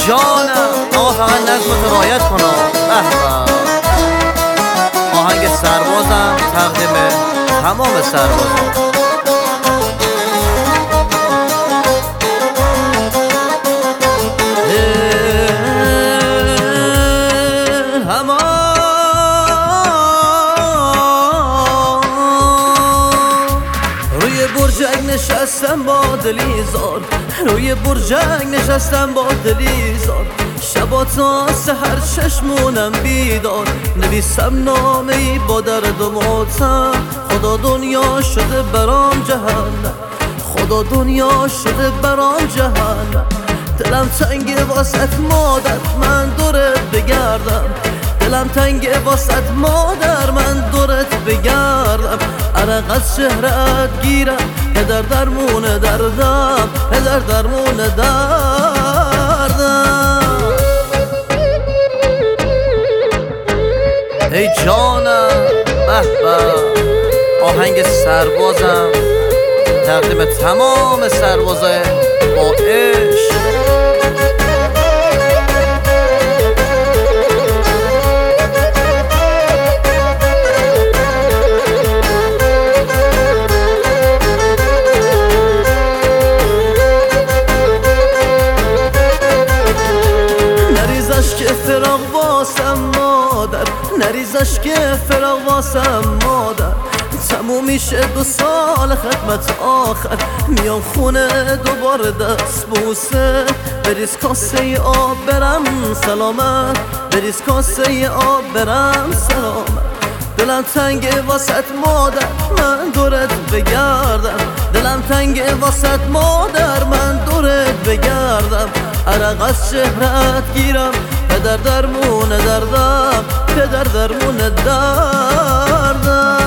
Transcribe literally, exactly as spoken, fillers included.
جانم آقا فقط نظمت رعایت کنا. به به آهنگ سربازم تقدیم تمام سربازان. روی برجک نشستم با دلیزار، روی برجک نشستم با دلیزار، شبا تا سحر چشمونم بیدار، نویسم نامه ای با درد و ماتم. خدا دنیا شده برام جهنم، خدا دنیا شده برام جهنم. دلم تنگه واسط مادر من دورت بگردم، دلم تنگه واسط مادر من دورت بگردم. عرق از چهرت گیرم پدر درمون دردم، پدر درمون دردم. ای جانم به به آهنگ سربازم تقدیم تمام سربازای با عشق. که فراق واسم مادر، نریزش که فراق واسم مادر. تموم میشه دو سال خدمت آخر، میام خونه دوباره دست بوسه. بریز کاسه آب برم سلامت، بریز کاسه آب برم سلامت. دلم تنگه واسط مادر من دورت بگردم، دلم تنگه واسط مادر من دورت بگردم. عرق از چهرت گیرم پدر درمون دردم، پدر درمون دردم.